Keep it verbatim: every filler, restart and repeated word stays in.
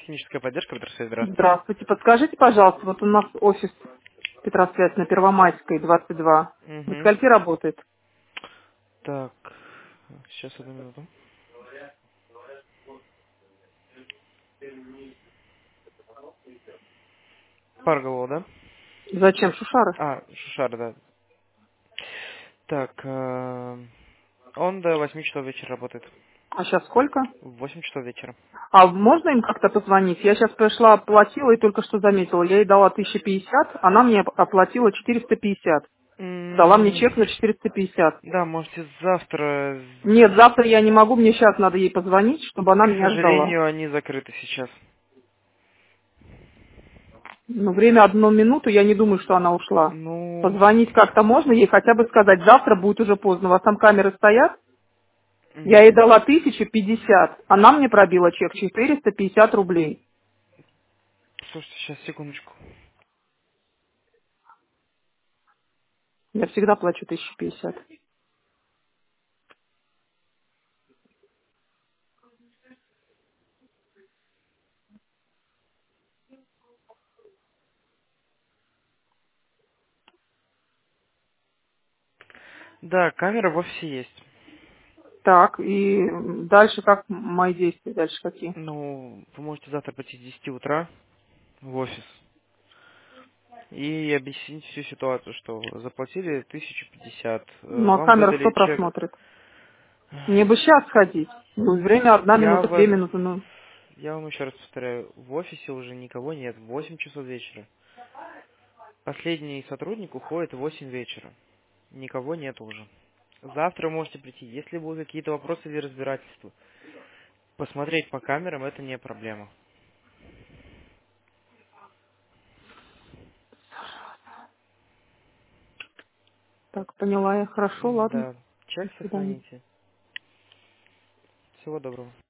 Техническая поддержка, Петросвет, здравствуйте. Здравствуйте. Подскажите, пожалуйста, вот у нас офис Петросвязь на Первомайской, двадцать два. До Угу. скольки работает? Так, сейчас одну минуту. Паргово, да? Зачем Шушары? А, Шушара, да. Так, э, он до восьми часов вечера работает. А сейчас сколько? В восемь часов вечера. А можно им как-то позвонить? Я сейчас пришла, оплатила и только что заметила. Я ей дала тысяча пятьдесят, она мне оплатила четыреста пятьдесят. Дала мне М, чек на четыреста пятьдесят. Да, можете завтра. Нет, завтра я не могу, мне сейчас надо ей позвонить, чтобы она К меня ждала. сожалению, они закрыты сейчас. Ну, время одну минуту, я не думаю, что она ушла. Ну, Позвонить как-то можно ей, хотя бы сказать, завтра будет уже поздно. У вас там камеры стоят? Я ей м, дала тысячу пятьдесят, она мне пробила чек четыреста пятьдесят рублей. слушайте, сейчас, секундочку. Я всегда плачу тысячу пятьдесят. Да, камера в офисе есть. Так, и дальше как мои действия, дальше какие? Ну, вы можете завтра пойти с десяти утра в офис и объяснить всю ситуацию, что заплатили тысячу пятьдесят, э, Ну, а вам камера кто выдали чек. просмотрит? Мне бы сейчас сходить. Ну, время одна Я, минута, две вас, минуты, ну. я вам еще раз повторяю, в офисе уже никого нет, в восемь часов вечера. Последний сотрудник уходит в восемь вечера. Никого нет уже. Завтра можете прийти. Если будут какие-то вопросы или разбирательства, посмотреть по камерам это не проблема. Так, поняла я. Хорошо, ладно. Да, До чек свидания. сохраните. Всего доброго.